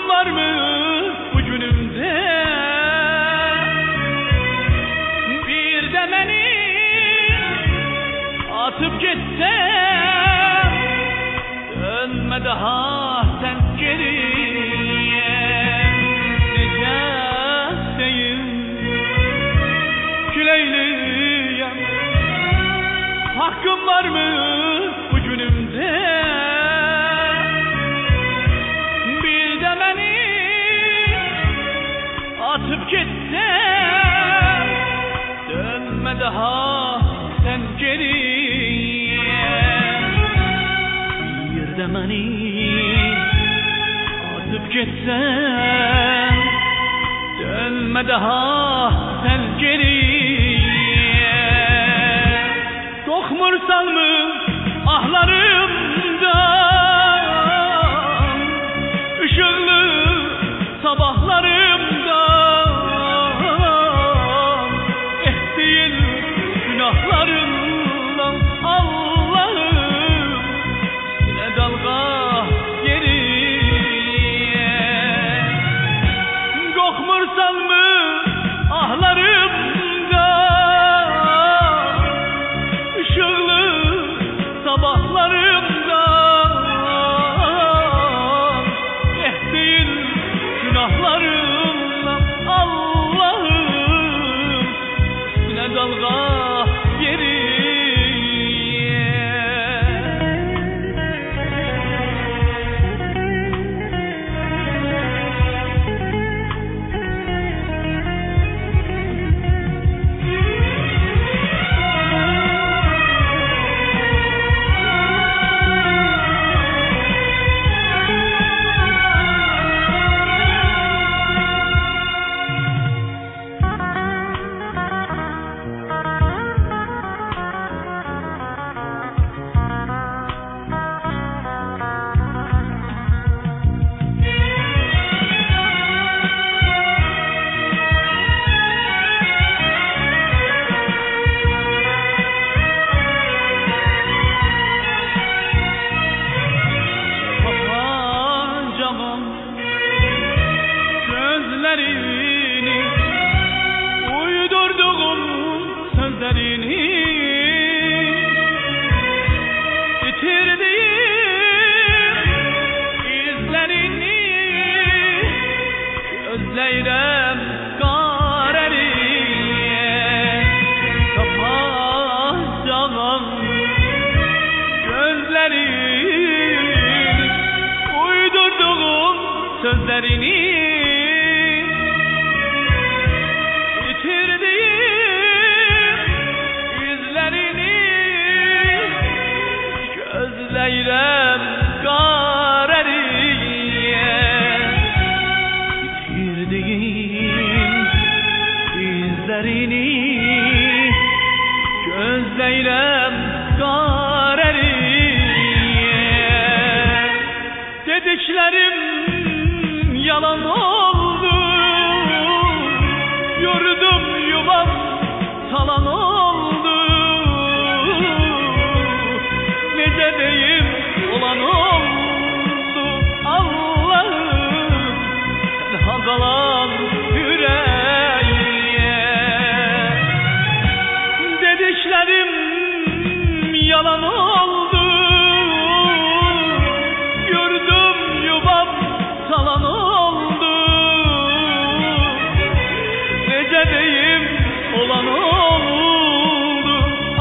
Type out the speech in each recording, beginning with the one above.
Hakkım var mı bu günümde? Bir de beni atıp gitsen, dönme daha sen geriye. Necateyim, küleyliyim. Hakkım var mı bu günümde? Bir de beni atıp gitsen, dönme daha sen geriye. Bir de beni atıp gitsen, dönme daha sen geriye. Kokmursan mı ahlarımdan, ışıklı sabahlarımdan, ettiğin günahlarımdan Allah'ım, ne dalga geriye. Kokmursan mı ahlarımdan, ışıklı sabahlarımdan, ettiğin günahlarımdan Allah'ım, ne dalga geriye. Gözlerini, uydurduğum sözlerini, bitirdiğim izlerini, gözleyrem gareriye. Kapatacağım gözlerini, uydurduğum sözlerini, gözleyrem gareriye. Bitirdiğim izlerini, gözleyrem gareriye. Dediklerim yalan oldu, yurdum yuvam talan oldu. Nece deyim olan oldu Allah'ım, tenha kalan yüreğe. Dediklerim yalan oldu, yurdum yuvam talan oldu. Nece deyim olan oldu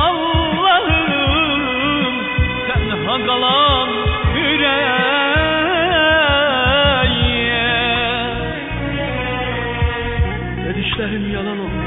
Allah'ım, tenha kalan yüreğe. Dediklerim yalan oldu,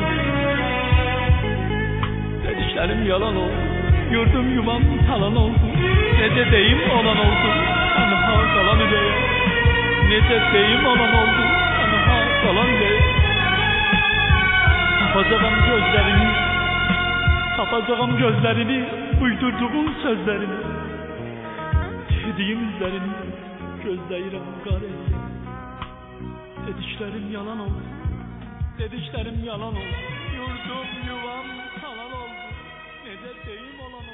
dediklerim yalan oldu, yurdum yuvam talan oldu. Nece deyim olan oldu, tenha kalan yüreğe. Nece deyim olan oldu, tenha kalan yüreğe. Kapacağım gözlerini, kapacağım gözlerini, uydurduğum sözlerini, dediğim izlerini, gözleyrem gareriye. Dediklerim yalan oldu, dediklerim yalan oldu, yurdum yuvam talan oldu. Nece deyim olan